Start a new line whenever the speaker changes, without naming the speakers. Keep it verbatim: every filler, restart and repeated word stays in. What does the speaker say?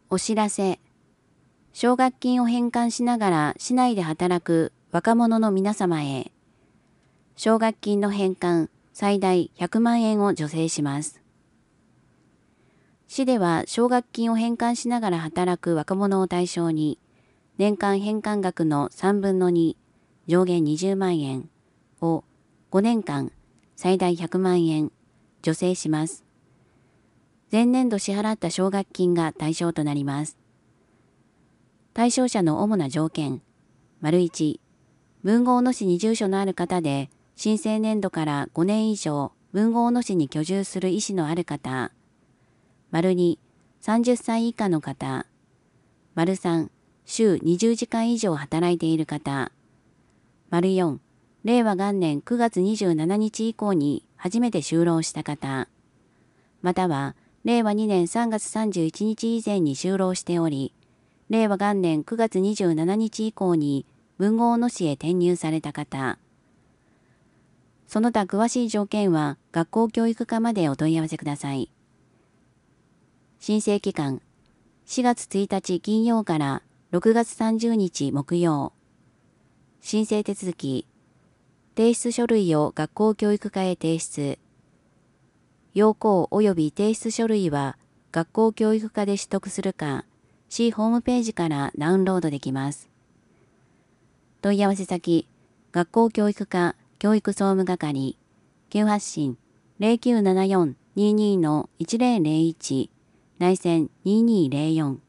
お知らせ。奨学金を返還しながら市内で働く若者の皆様へ、奨学金の返還最大ひゃくまんえんを助成します。市では奨学金を返還しながら働く若者を対象に、年間返還額のさんぶんのに、上限にじゅうまんえんをごねんかん最大ひゃくまんえん助成します。前年度支払った奨学金が対象となります。対象者の主な条件。いち、豊後大野市に住所のある方で、申請年度からごねん以上、豊後大野市に居住する意思のある方。に、さんじゅっさい以下の方。さん、週にじゅうじかん以上働いている方。よん、令和元年くがつにじゅうしちにち以降に初めて就労した方。または、令和にねんさんがつさんじゅういちにち以前に就労しており、令和元年くがつにじゅうしちにち以降に豊後大野市へ転入された方。その他詳しい条件は学校教育課までお問い合わせください。申請期間、しがつついたち金曜からろくがつさんじゅうにち木曜。申請手続き、提出書類を学校教育課へ提出。要項及び提出書類は学校教育課で取得するか、市ホームページからダウンロードできます。問い合わせ先、学校教育課教育総務係、急発進 ゼロきゅうななよんにーにーのいちゼロゼロいち、内線にーにーゼロよん。